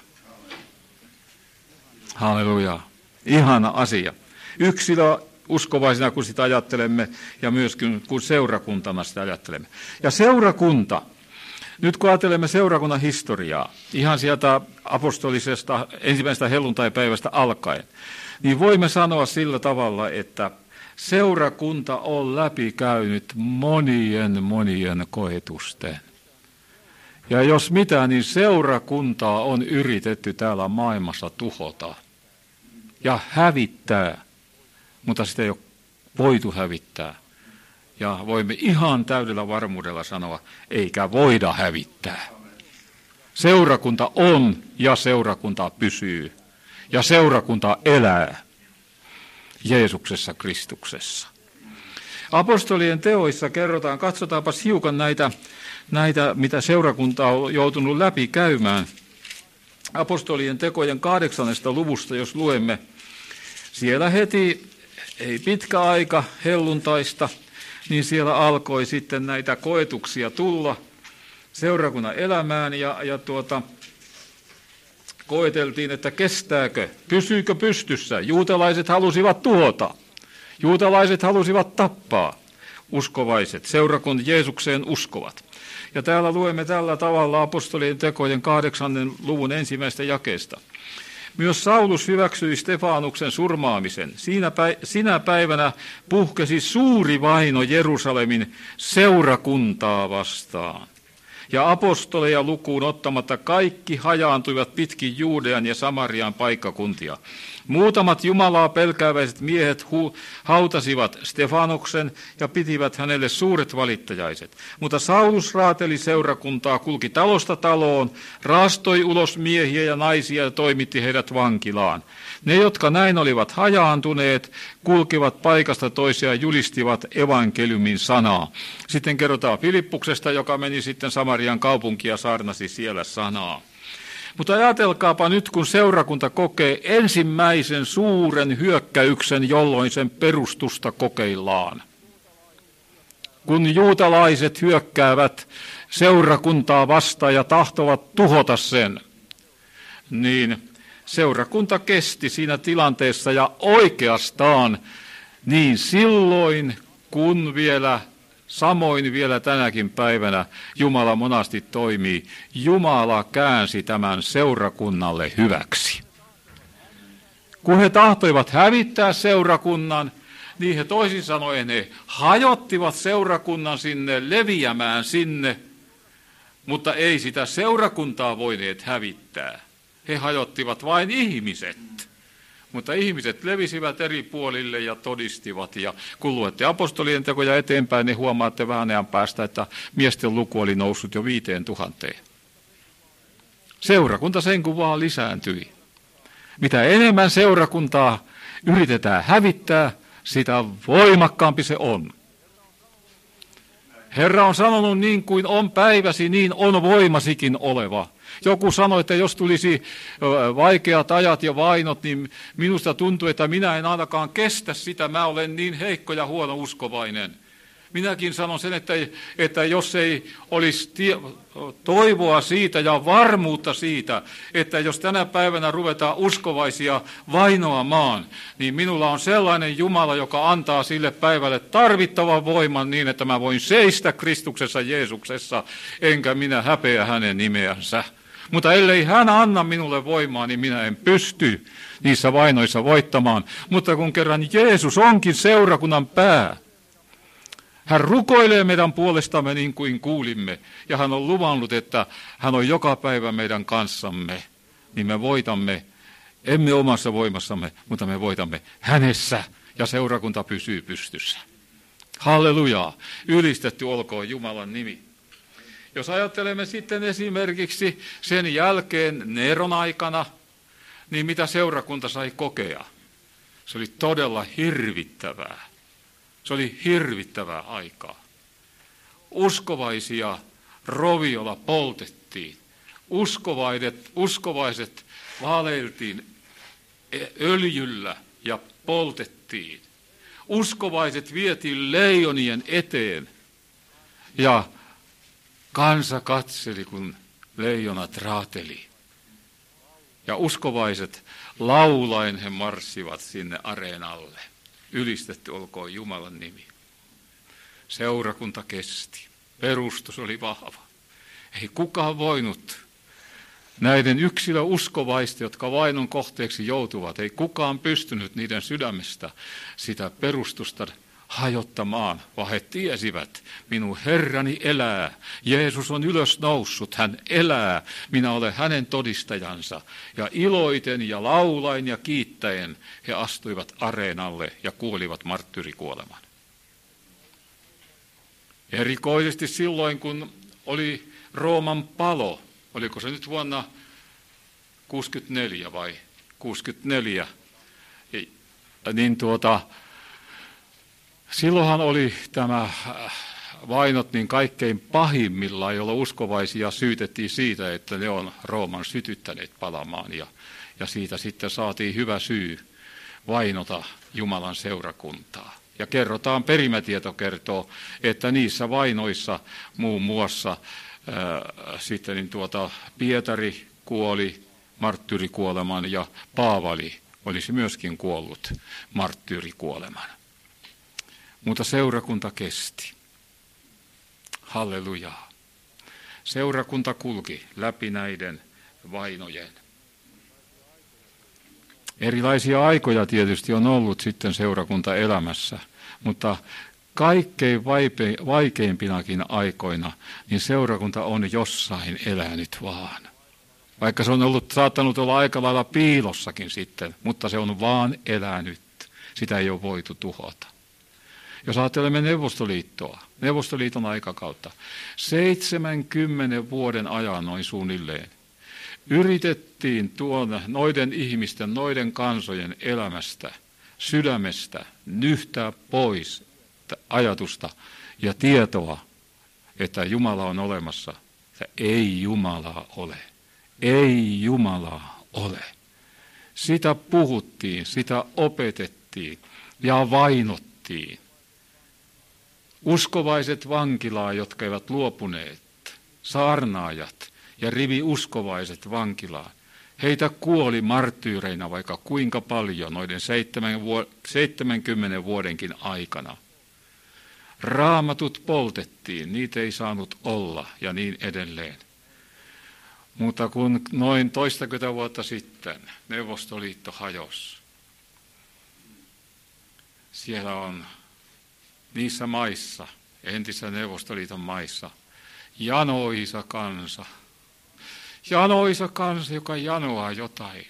Halleluja. Ihana asia. Yksilö uskovaisina, kun sitä ajattelemme, ja myöskin kun seurakuntana sitä ajattelemme. Ja seurakunta, nyt kun ajattelemme seurakunnan historiaa, ihan sieltä apostolisesta ensimmäisestä helluntaipäivästä alkaen, niin voimme sanoa sillä tavalla, että seurakunta on läpikäynyt monien monien koetusten. Ja jos mitä, niin seurakuntaa on yritetty täällä maailmassa tuhota ja hävittää, mutta sitä ei ole voitu hävittää. Ja voimme ihan täydellä varmuudella sanoa, eikä voida hävittää. Seurakunta on ja seurakunta pysyy ja seurakunta elää Jeesuksessa Kristuksessa. Apostolien teoissa kerrotaan, katsotaanpas hiukan näitä, näitä mitä seurakunta on joutunut läpi käymään. Apostolien tekojen kahdeksannesta luvusta, jos luemme, siellä heti, ei pitkä aika helluntaista, niin siellä alkoi sitten näitä koetuksia tulla seurakunnan elämään ja, ja tuota, koeteltiin, että kestääkö, pysyykö pystyssä. Juutalaiset halusivat tuhota, juutalaiset halusivat tappaa uskovaiset, seurakunta Jeesukseen uskovat. Ja täällä luemme tällä tavalla apostolien tekojen kahdeksannen luvun ensimmäistä jakeesta. Myös Saulus hyväksyi Stefanuksen surmaamisen. Siinä päi- sinä päivänä puhkesi suuri vaino Jerusalemin seurakuntaa vastaan. ja apostoleja lukuun ottamatta kaikki hajaantuivat pitkin Juudean ja Samarian paikkakuntia. Muutamat Jumalaa pelkääväiset miehet hu- hautasivat Stefanoksen ja pitivät hänelle suuret valittajaiset. Mutta Saulus raateli seurakuntaa, kulki talosta taloon, raastoi ulos miehiä ja naisia ja toimitti heidät vankilaan. Ne, jotka näin olivat hajaantuneet, kulkivat paikasta toiseen ja julistivat evankeliumin sanaa. Sitten kerrotaan Filippuksesta, joka meni sitten Samarian kaupunkiin ja saarnasi siellä sanaa. Mutta ajatelkaapa nyt, kun seurakunta kokee ensimmäisen suuren hyökkäyksen, jolloin sen perustusta kokeillaan. Kun juutalaiset hyökkäävät seurakuntaa vastaan ja tahtovat tuhota sen, niin seurakunta kesti siinä tilanteessa ja oikeastaan niin silloin, kun vielä samoin vielä tänäkin päivänä Jumala monasti toimii. Jumala käänsi tämän seurakunnalle hyväksi. Kun he tahtoivat hävittää seurakunnan, niin he toisin sanoen he hajottivat seurakunnan sinne leviämään sinne, mutta ei sitä seurakuntaa voineet hävittää. He hajottivat vain ihmiset. Mutta ihmiset levisivät eri puolille ja todistivat. Ja kun luette apostolien tekoja eteenpäin, niin huomaatte vähän ajan päästä, että miesten luku oli noussut jo viiteen tuhanteen. Seurakunta sen kun vaan lisääntyi. Mitä enemmän seurakuntaa yritetään hävittää, sitä voimakkaampi se on. Herra on sanonut, niin kuin on päiväsi, niin on voimasikin oleva. Joku sanoi, että jos tulisi vaikeat ajat ja vainot, niin minusta tuntuu, että minä en ainakaan kestä sitä. Mä olen niin heikko ja huono uskovainen. Minäkin sanon sen, että, että jos ei olisi tie, toivoa siitä ja varmuutta siitä, että jos tänä päivänä ruvetaan uskovaisia vainoamaan, niin minulla on sellainen Jumala, joka antaa sille päivälle tarvittavan voiman niin, että mä voin seistä Kristuksessa Jeesuksessa, enkä minä häpeä hänen nimeänsä. Mutta ellei hän anna minulle voimaa, niin minä en pysty niissä vainoissa voittamaan. Mutta kun kerran Jeesus onkin seurakunnan pää, hän rukoilee meidän puolestamme niin kuin kuulimme, ja hän on luvannut, että hän on joka päivä meidän kanssamme, niin me voitamme, emme omassa voimassamme, mutta me voitamme hänessä, ja seurakunta pysyy pystyssä. Hallelujaa, ylistetty olkoon Jumalan nimi. Jos ajattelemme sitten esimerkiksi sen jälkeen Neeron aikana, niin mitä seurakunta sai kokea? Se oli todella hirvittävää. Se oli hirvittävää aikaa. Uskovaisia roviolla poltettiin. Uskovaiset, uskovaiset vaaleiltiin öljyllä ja poltettiin. Uskovaiset vietiin leijonien eteen ja kansa katseli, kun leijonat raateli. Ja uskovaiset laulaen he marssivat sinne areenalle. Ylistetty olkoon Jumalan nimi. Seurakunta kesti. Perustus oli vahva. Ei kukaan voinut näiden yksilöuskovaista, jotka vainon kohteeksi joutuvat, ei kukaan pystynyt niiden sydämestä sitä perustusta hajottamaan, vaan he tiesivät, minun Herrani elää, Jeesus on ylös noussut, hän elää, minä olen hänen todistajansa. Ja iloiten ja laulain ja kiittäen he astuivat areenalle ja kuolivat marttyrikuoleman. Erikoisesti silloin, kun oli Rooman palo, oliko se nyt vuonna kuusikymmentäneljä vai kuusikymmentäneljä, niin tuota, silloinhan oli tämä vainot niin kaikkein pahimmillaan, jolloin uskovaisia syytettiin siitä, että ne on Rooman sytyttäneet palamaan. Ja, ja siitä sitten saatiin hyvä syy vainota Jumalan seurakuntaa. Ja kerrotaan, perimätieto kertoo, että niissä vainoissa muun muassa ää, sitten niin tuota, Pietari kuoli marttyyrikuoleman ja Paavali olisi myöskin kuollut marttyyrikuoleman. Mutta seurakunta kesti. Hallelujaa. Seurakunta kulki läpi näiden vainojen. Erilaisia aikoja tietysti on ollut sitten seurakunta elämässä, mutta kaikkein vaikeimpinakin aikoina, niin seurakunta on jossain elänyt vaan. Vaikka se on ollut, saattanut olla aika lailla piilossakin sitten, mutta se on vaan elänyt. Sitä ei ole voitu tuhota. Jos ajattelemme Neuvostoliittoa, Neuvostoliiton aikakautta, seitsemänkymmenen vuoden ajan noin suunnilleen, yritettiin tuon noiden ihmisten, noiden kansojen elämästä, sydämestä nyhtää pois ajatusta ja tietoa, että Jumala on olemassa. Että ei Jumalaa ole. Ei Jumalaa ole. Sitä puhuttiin, sitä opetettiin ja vainottiin. Uskovaiset vankilaa, jotka eivät luopuneet, saarnaajat ja riviuskovaiset vankilaan. Heitä kuoli marttyyreina vaikka kuinka paljon noiden seitsemänkymmenen vuodenkin aikana. Raamatut poltettiin, niitä ei saanut olla ja niin edelleen. Mutta kun noin toistakymmentä vuotta sitten Neuvostoliitto hajosi, siellä on niissä maissa, entisissä Neuvostoliiton maissa, janoisa kansa. Janoisa kansa, joka janoaa jotain.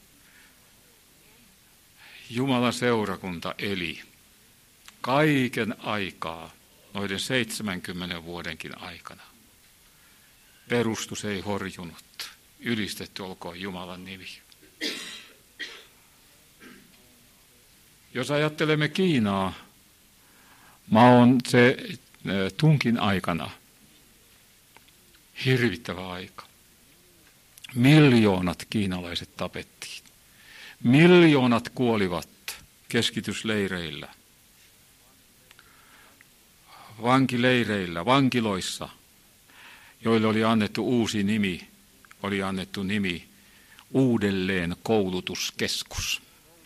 Jumalan seurakunta eli kaiken aikaa, noiden seitsemänkymmenen vuodenkin aikana. Perustus ei horjunut. Ylistetty olkoon Jumalan nimi. Jos ajattelemme Kiinaa, Maon se Tunkin aikana hirvittävä aika. Miljoonat kiinalaiset tapettiin. Miljoonat kuolivat keskitysleireillä, vankileireillä, vankiloissa, joille oli annettu uusi nimi, oli annettu nimi uudelleen koulutuskeskus.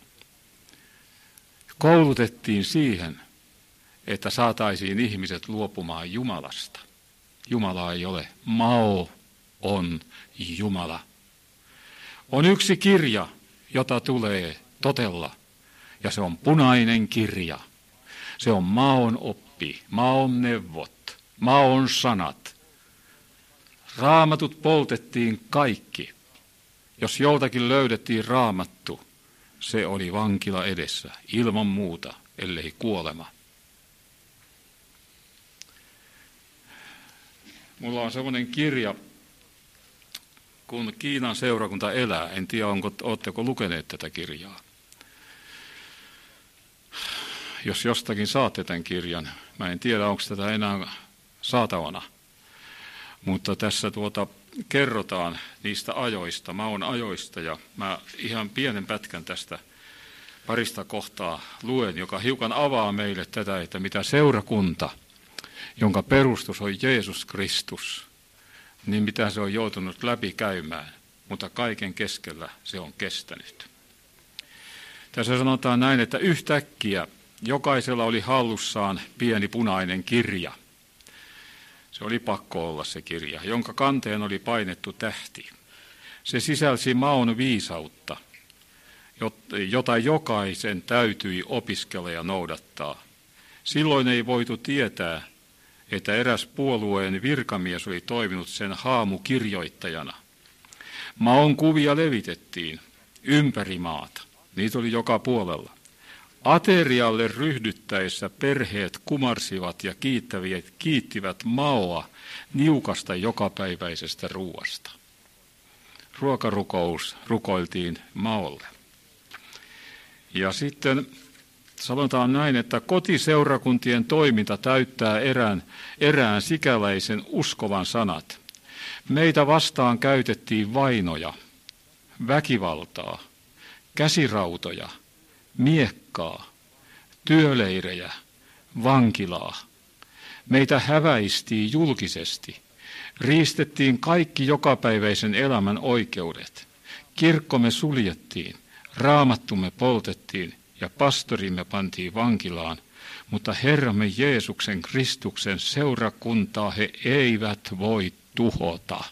Koulutettiin siihen, että saataisiin ihmiset luopumaan Jumalasta. Jumalaa ei ole. Mao on Jumala. On yksi kirja, jota tulee totella, ja se on punainen kirja. Se on Maon oppi, Maon neuvot, Maon sanat. Raamatut poltettiin kaikki. Jos joltakin löydettiin raamattu, se oli vankila edessä, ilman muuta, ellei kuolema. Mulla on semmoinen kirja, kun Kiinan seurakunta elää. En tiedä, onko, ootteko lukeneet tätä kirjaa. Jos jostakin saatte tämän kirjan, mä en tiedä, onko tätä enää saatavana. Mutta tässä tuota kerrotaan niistä ajoista, Maon ajoista, ja mä ihan pienen pätkän tästä parista kohtaa luen, joka hiukan avaa meille tätä, että mitä seurakunta, jonka perustus on Jeesus Kristus, niin mitä se on joutunut läpikäymään, mutta kaiken keskellä se on kestänyt. Tässä sanotaan näin, että yhtäkkiä jokaisella oli hallussaan pieni punainen kirja. Se oli pakko olla se kirja, jonka kanteen oli painettu tähti. Se sisälsi Maon viisautta, jota jokaisen täytyi opiskella ja noudattaa. Silloin ei voitu tietää, että eräs puolueen virkamies oli toiminut sen haamukirjoittajana. Maon kuvia levitettiin ympäri maata. Niitä oli joka puolella. Aterialle ryhdyttäessä perheet kumarsivat ja kiittivät Maoa niukasta jokapäiväisestä ruuasta. Ruokarukous rukoiltiin Maolle. Ja sitten sanotaan näin, että kotiseurakuntien toiminta täyttää erään, erään sikäläisen uskovan sanat. Meitä vastaan käytettiin vainoja, väkivaltaa, käsirautoja, miekkaa, työleirejä, vankilaa. Meitä häväistiin julkisesti, riistettiin kaikki jokapäiväisen elämän oikeudet. Kirkkomme suljettiin, raamattumme poltettiin ja pastorimme pantiin vankilaan, mutta Herramme Jeesuksen Kristuksen seurakuntaa he eivät voi tuhota.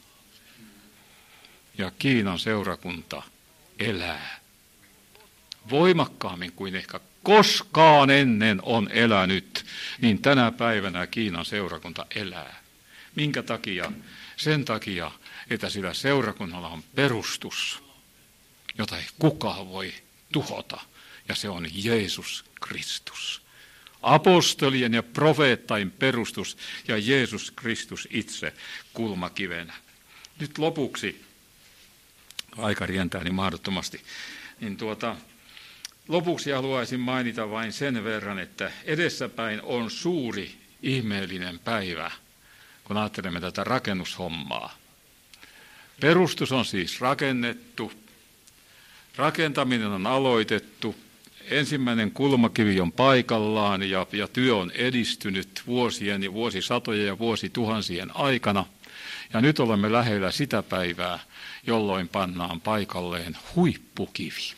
Ja Kiinan seurakunta elää voimakkaammin kuin ehkä koskaan ennen on elänyt, niin tänä päivänä Kiinan seurakunta elää. Minkä takia? Sen takia, että sillä seurakunnalla on perustus, jota ei kukaan voi tuhota, ja se on Jeesus Kristus. Apostolien ja profeettain perustus ja Jeesus Kristus itse kulmakivenä. Nyt lopuksi, aika rientää niin mahdottomasti, niin tuota, lopuksi haluaisin mainita vain sen verran, että edessäpäin on suuri ihmeellinen päivä, kun ajattelemme tätä rakennushommaa. Perustus on siis rakennettu, rakentaminen on aloitettu, ensimmäinen kulmakivi on paikallaan ja, ja työ on edistynyt vuosien ja vuosisatojen ja vuosituhansien aikana. Ja nyt olemme lähellä sitä päivää, jolloin pannaan paikalleen huippukivi.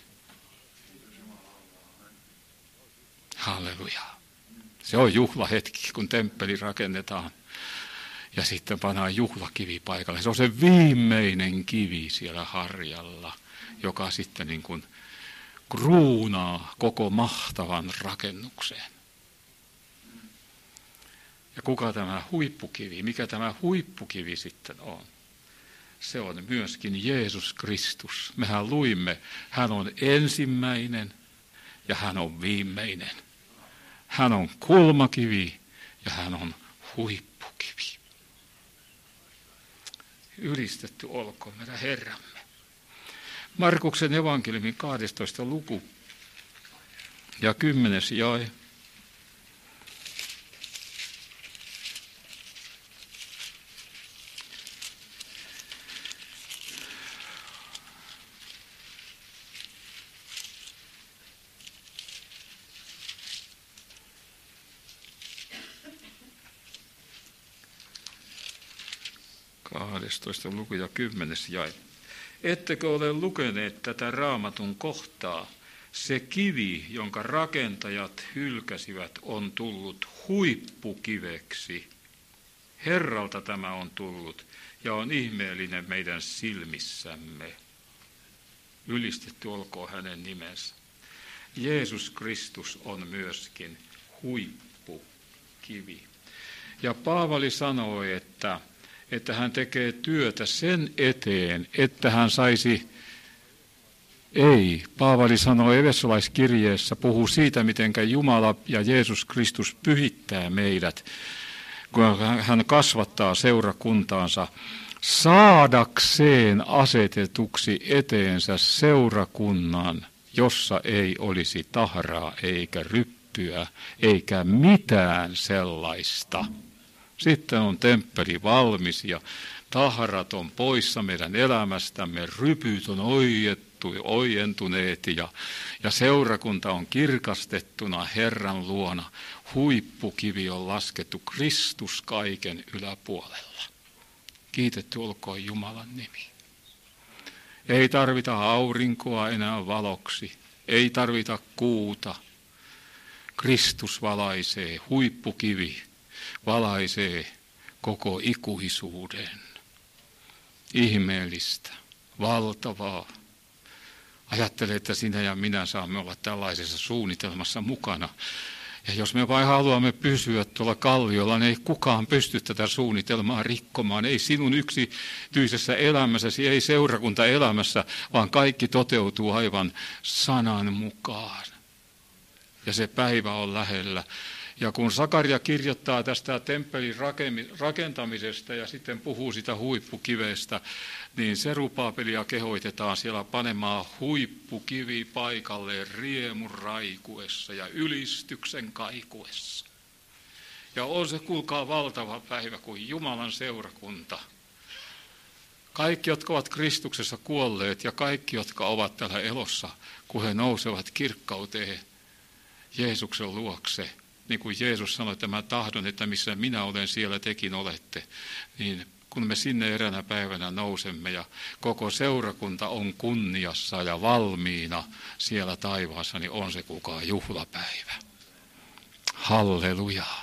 Halleluja. Se on juhlahetki, kun temppeli rakennetaan ja sitten pannaan juhlakivi paikalle. Se on se viimeinen kivi siellä harjalla, joka sitten niin kuin kruunaa koko mahtavan rakennukseen. Ja kuka tämä huippukivi, mikä tämä huippukivi sitten on? Se on myöskin Jeesus Kristus. Mehän luimme, hän on ensimmäinen ja hän on viimeinen. Hän on kulmakivi ja hän on huippukivi. Ylistetty olkoon meidän Herramme. Markuksen evankeliumin kahdestoista luku ja kymmenes jae. kahdestoista luku ja kymmenes jae. Ettekö ole lukeneet tätä raamatun kohtaa? Se kivi, jonka rakentajat hylkäsivät, on tullut huippukiveksi. Herralta tämä on tullut ja on ihmeellinen meidän silmissämme. Ylistetty olkoon hänen nimensä. Jeesus Kristus on myöskin huippukivi. Ja Paavali sanoi, että että hän tekee työtä sen eteen, että hän saisi, ei, Paavali sanoi Efesolaiskirjeessä, puhuu siitä, miten Jumala ja Jeesus Kristus pyhittää meidät, kun hän kasvattaa seurakuntaansa, saadakseen asetetuksi eteensä seurakunnan, jossa ei olisi tahraa eikä ryppyä, eikä mitään sellaista. Sitten on temppeli valmis ja tahrat on poissa meidän elämästämme, rypyt on oiettu, oientuneet ja, ja seurakunta on kirkastettuna Herran luona. Huippukivi on laskettu, Kristus kaiken yläpuolella. Kiitetty olkoon Jumalan nimi. Ei tarvita aurinkoa enää valoksi, ei tarvita kuuta. Kristus valaisee, huippukivi valaisee koko ikuisuuden. Ihmeellistä, valtavaa. Ajattele, että sinä ja minä saamme olla tällaisessa suunnitelmassa mukana. Ja jos me vain haluamme pysyä tuolla kalliolla, niin ei kukaan pysty tätä suunnitelmaa rikkomaan. Ei sinun yksityisessä elämässäsi, ei seurakuntaelämässä, vaan kaikki toteutuu aivan sanan mukaan. Ja se päivä on lähellä. Ja kun Sakaria kirjoittaa tästä temppelin rakentamisesta ja sitten puhuu sitä huippukivestä, niin Serubaabelia kehoitetaan siellä panemaan huippukivi paikalleen riemun raikuessa ja ylistyksen kaikuessa. Ja on se, kuulkaa, valtava päivä, kuin Jumalan seurakunta. Kaikki, jotka ovat Kristuksessa kuolleet ja kaikki, jotka ovat täällä elossa, kun he nousevat kirkkauteen Jeesuksen luokse. Niin kuin Jeesus sanoi, että mä tahdon, että missä minä olen, siellä tekin olette. Niin kun me sinne eräänä päivänä nousemme ja koko seurakunta on kunniassa ja valmiina siellä taivaassa, niin on se kukaan juhlapäivä. Halleluja.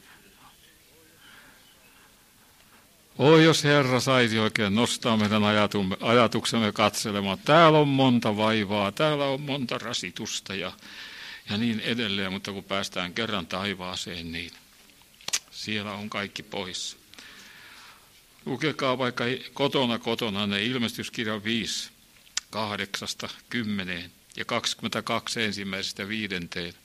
Oi, jos Herra saisi oikein nostaa meidän ajatuksemme katselemaan. Täällä on monta vaivaa, täällä on monta rasitusta ja ja niin edelleen, mutta kun päästään kerran taivaaseen, niin siellä on kaikki pois. Lukekaa vaikka kotona kotona ne Ilmestyskirjan viisi, kahdeksasta kymmeneen ja kaksikymmentäkaksi ensimmäisestä viidenteen.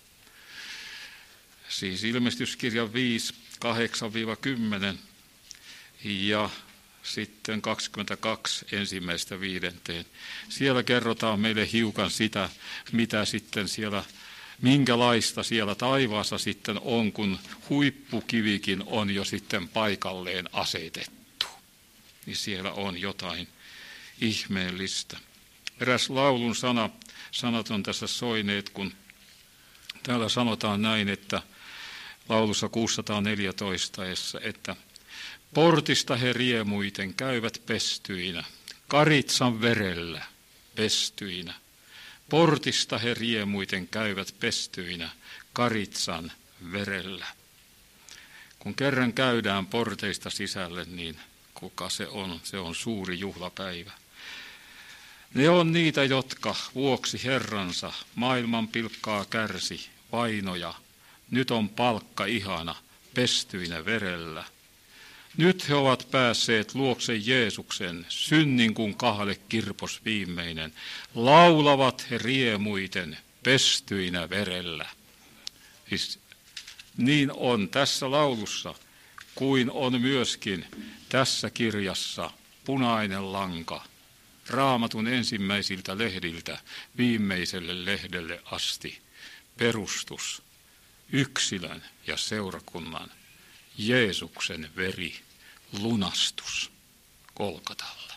Siis Ilmestyskirjan viisi, kahdeksan kymmenen ja sitten kaksikymmentäkaksi ensimmäistä viidenteen. Siellä kerrotaan meille hiukan sitä, mitä sitten siellä, minkälaista siellä taivaassa sitten on, kun huippukivikin on jo sitten paikalleen asetettu. Niin siellä on jotain ihmeellistä. Eräs laulun sana, sanat on tässä soineet, kun täällä sanotaan näin, että laulussa kuusisataaneljätoista, että portista he riemuiten käyvät pestyinä, Karitsan verellä pestyinä. Portista he riemuiten käyvät pestyinä, Karitsan verellä. Kun kerran käydään porteista sisälle, niin kuka se on? Se on suuri juhlapäivä. Ne on niitä, jotka vuoksi Herransa maailman pilkkaa kärsi, vainoja. Nyt on palkka ihana, pestyinä verellä. Nyt he ovat päässeet luokse Jeesuksen, synnin kuin kahle kirpos viimeinen. Laulavat he riemuiten, pestyinä verellä. Siis niin on tässä laulussa, kuin on myöskin tässä kirjassa punainen lanka, Raamatun ensimmäisiltä lehdiltä viimeiselle lehdelle asti. Perustus, yksilön ja seurakunnan, Jeesuksen veri, lunastus Golgatalla.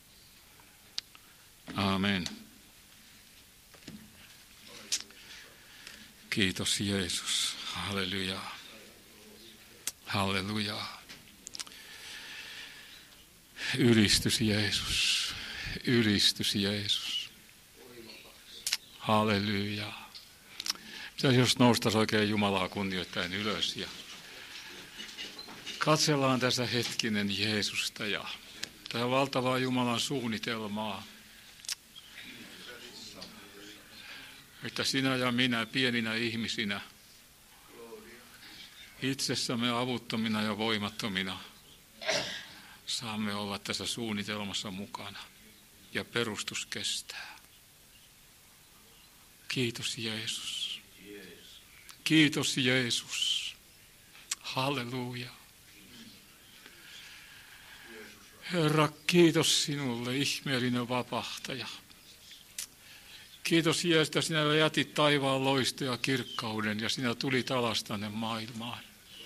Aamen. Kiitos Jeesus. Halleluja. Halleluja. Ylistys Jeesus. Ylistys Jeesus. Halleluja. Pitäisi jos noustaisi oikein Jumalaa kunnioittaen ylös ja katsellaan tässä hetkinen Jeesusta ja tätä valtavaa Jumalan suunnitelmaa, että sinä ja minä pieninä ihmisinä, itsessämme avuttomina ja voimattomina, saamme olla tässä suunnitelmassa mukana ja perustus kestää. Kiitos Jeesus. Kiitos Jeesus. Halleluja. Herra, kiitos sinulle, ihmeellinen vapahtaja. Kiitos Jeesus, että sinä jätit taivaan loisto ja kirkkauden ja sinä tulit alas tänne maailmaan.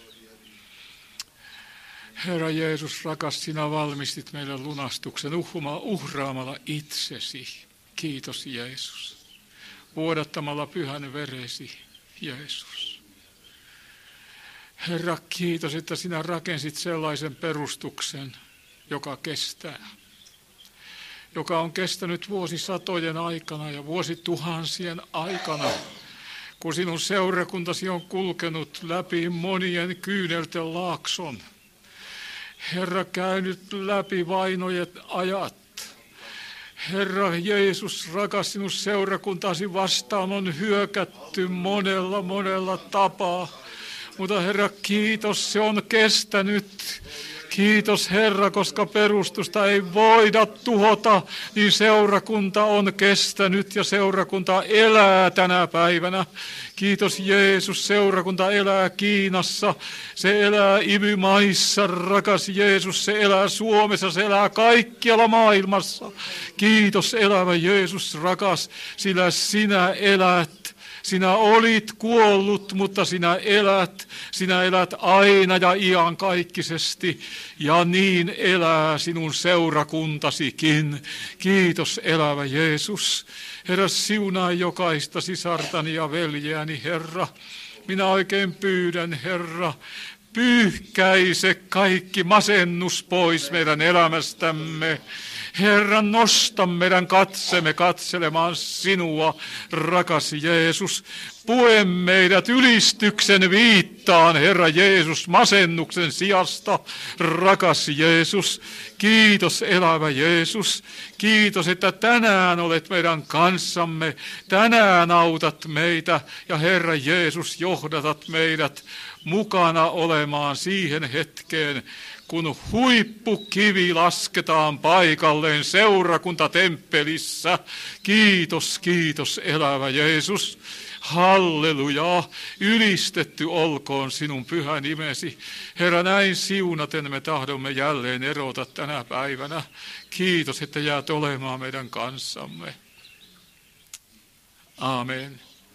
Herra Jeesus, rakas, sinä valmistit meille lunastuksen uhraamalla itsesi. Kiitos Jeesus. Vuodattamalla pyhän veresi, Jeesus. Herra, kiitos, että sinä rakensit sellaisen perustuksen, joka kestää. Joka on kestänyt vuosisatojen aikana ja vuosituhansien aikana, kun sinun seurakuntasi on kulkenut läpi monien kyynelten laakson. Herra, käynyt läpi vainojet ajat. Herra Jeesus, rakas, sinun seurakuntasi vastaan on hyökätty monella, monella tapaa. Mutta Herra, kiitos, se on kestänyt. Kiitos Herra, koska perustusta ei voida tuhota, niin seurakunta on kestänyt ja seurakunta elää tänä päivänä. Kiitos Jeesus, seurakunta elää Kiinassa, se elää Ivymaissa, rakas Jeesus, se elää Suomessa, se elää kaikkialla maailmassa. Kiitos elävä Jeesus, rakas, sillä sinä elät. Sinä olit kuollut, mutta sinä elät. Sinä elät aina ja iankaikkisesti. Ja niin elää sinun seurakuntasikin. Kiitos elävä Jeesus. Herra, siunaa jokaista sisartani ja veljeäni, Herra. Minä oikein pyydän, Herra, pyyhkäise kaikki masennus pois meidän elämästämme. Herra, nosta meidän katsemme katselemaan sinua, rakas Jeesus. Pue meidät ylistyksen viittaan, Herra Jeesus, masennuksen sijasta. Rakas Jeesus, kiitos elävä Jeesus. Kiitos, että tänään olet meidän kanssamme. Tänään autat meitä ja Herra Jeesus, johdatat meidät mukana olemaan siihen hetkeen, kun huippukivi lasketaan paikalleen seurakuntatemppelissä. Kiitos, kiitos elävä Jeesus. Halleluja, ylistetty olkoon sinun pyhä nimesi. Herra, näin siunaten me tahdomme jälleen erota tänä päivänä. Kiitos, että jäät olemaan meidän kanssamme. Aamen.